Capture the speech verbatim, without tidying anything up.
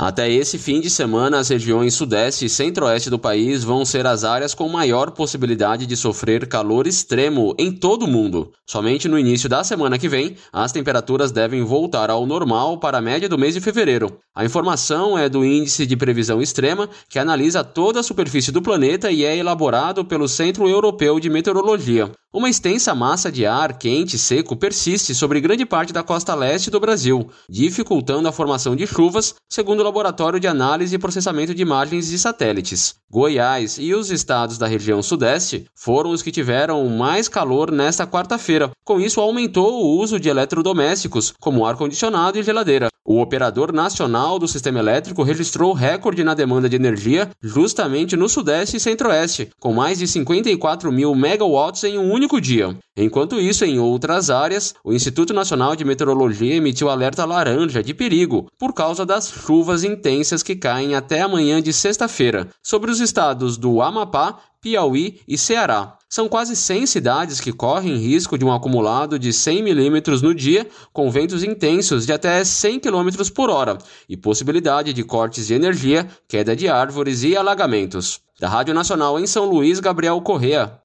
Até esse fim de semana, as regiões sudeste e centro-oeste do país vão ser as áreas com maior possibilidade de sofrer calor extremo em todo o mundo. Somente no início da semana que vem, as temperaturas devem voltar ao normal para a média do mês de fevereiro. A informação é do Índice de Previsão Extrema, que analisa toda a superfície do planeta e é elaborado pelo Centro Europeu de Meteorologia. Uma extensa massa de ar quente e seco persiste sobre grande parte da costa leste do Brasil, dificultando a formação de chuvas, segundo o Laboratório de Análise e Processamento de Imagens de Satélites. Goiás e os estados da região sudeste foram os que tiveram mais calor nesta quarta-feira. Com isso, aumentou o uso de eletrodomésticos, como ar-condicionado e geladeira. O operador nacional do sistema elétrico registrou recorde na demanda de energia justamente no sudeste e centro-oeste, com mais de cinquenta e quatro mil megawatts em um único dia. Enquanto isso, em outras áreas, o Instituto Nacional de Meteorologia emitiu alerta laranja de perigo por causa das chuvas intensas que caem até amanhã de sexta-feira sobre os estados do Amapá, Piauí e Ceará. São quase cem cidades que correm risco de um acumulado de cem milímetros no dia, com ventos intensos de até cem quilômetros por hora e possibilidade de cortes de energia, queda de árvores e alagamentos. Da Rádio Nacional em São Luís, Gabriel Correa.